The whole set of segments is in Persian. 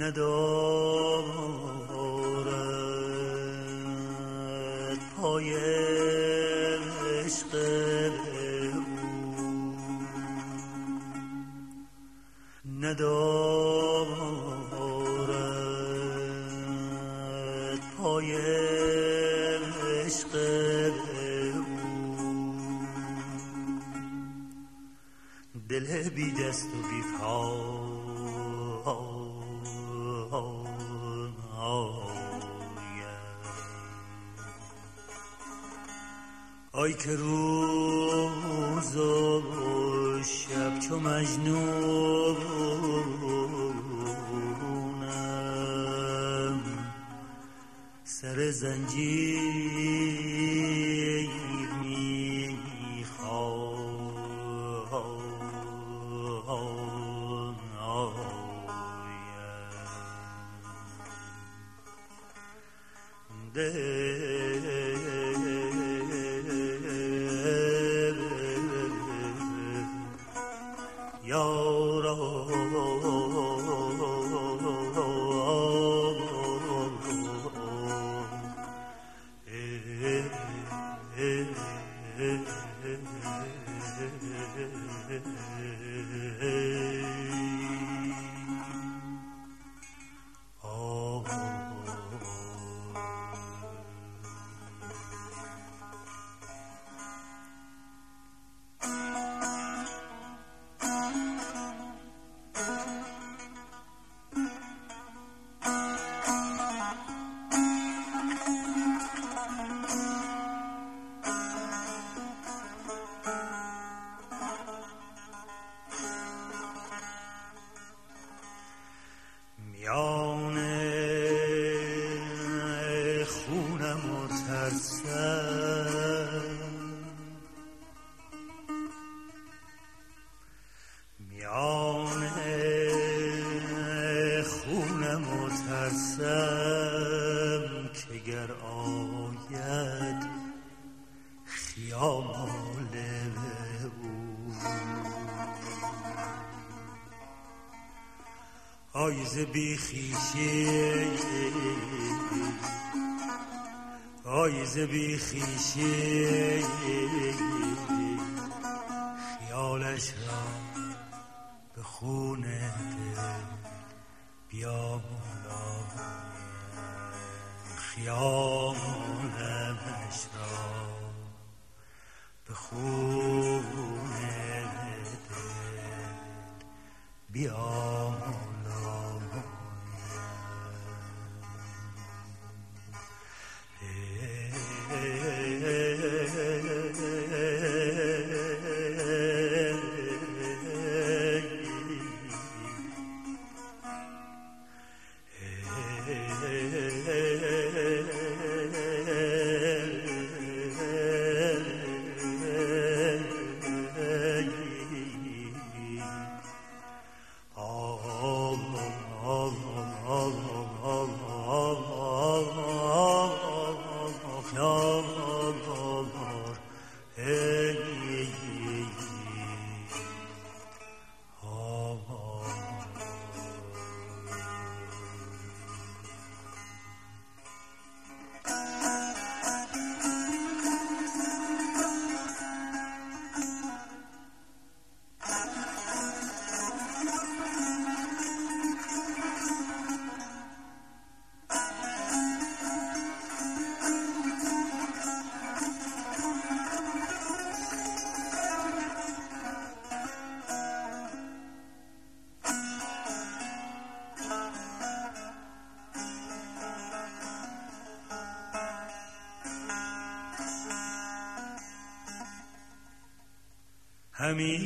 ندارد پای عشق او، ندارد پای عشق او، دل بی دست و بی پا. آی که روز و شب چو مجنونم، سر زنجیر میان خونم و ترسم، میان خونم و ترسم که گر آید خیال او. آیز بی خیشه، آیز بی خیشه، خیالش را به خون دل بیامایم، خیالش را به خون دل بیامایم. همی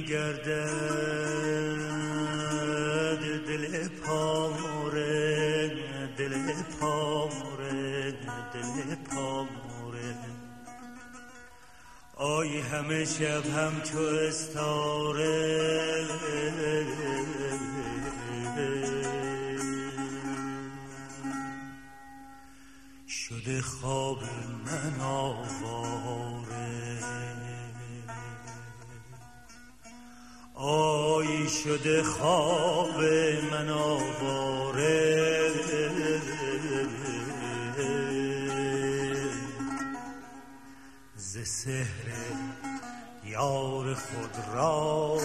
گردد دل پاره، دل پاره، دل پاره. آی همه شب هم چو استاره، شده خواب من آواره. آی شده خواب من آواره ز سحر یار خود را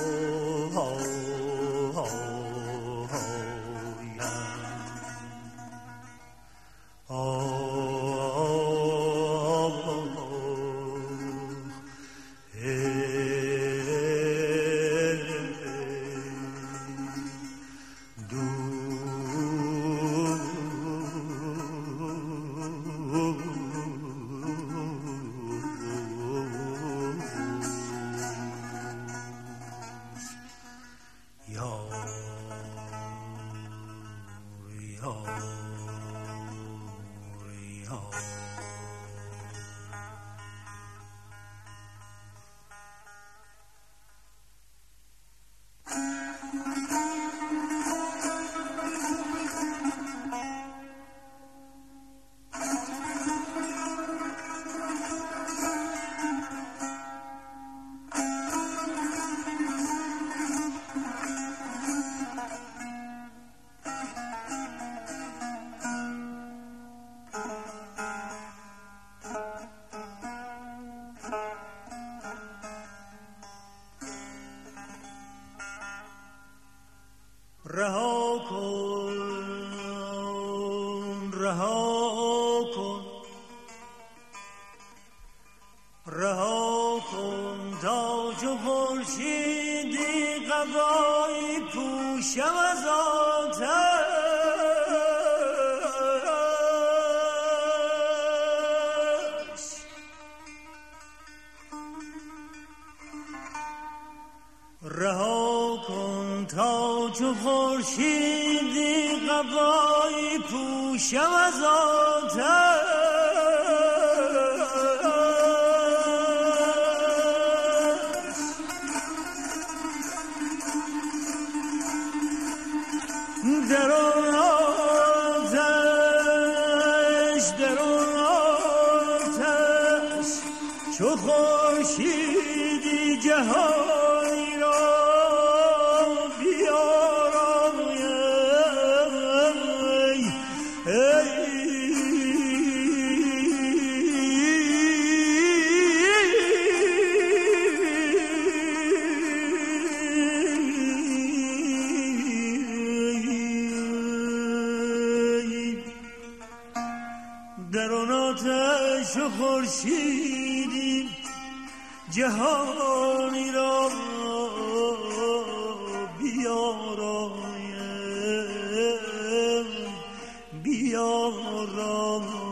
رها کن رها کن رها کن تا چو خورشیدی قبایی پوشم از آتش رها کن تا چو خورشیدی قبایی پوشم از آتش در آن آتش در آن آتش چو خورشیدی جهانی را در آن آتش و خورشیدی جهانی را بیارایم بیارایم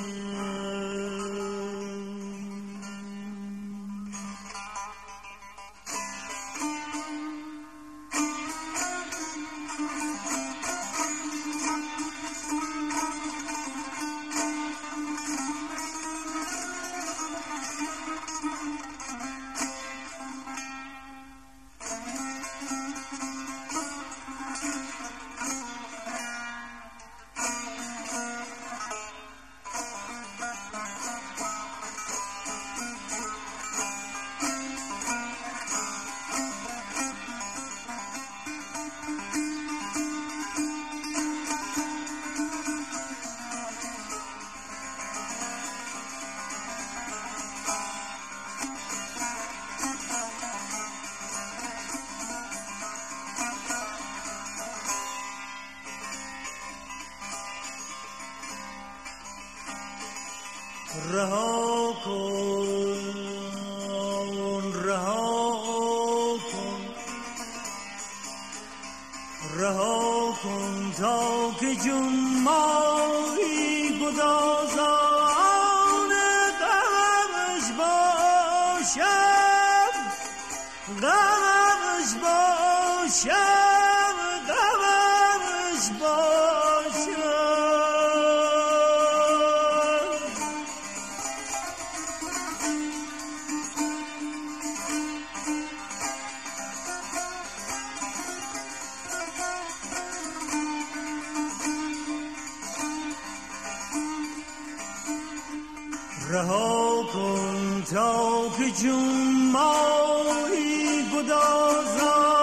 رها کن رها کن رها کن تا که جون مایی گدازان غمش باشم غمش باشم غمش باشم رها کن تا که جون مایی گدازان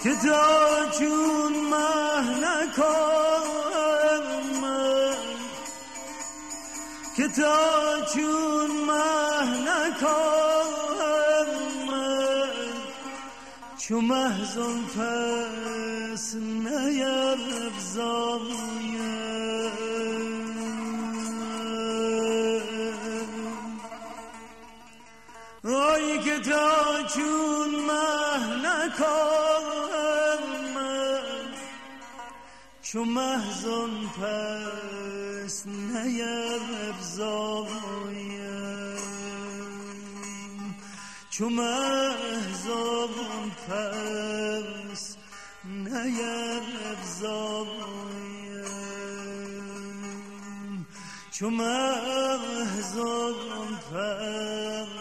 که تا چون مه نکام که تا چون مه نکام چو محزن پس نیفزایم آی که تا چون مه نکام چو محزن پس نیفزایم چو محزن پس نیفزایم چو محزن پس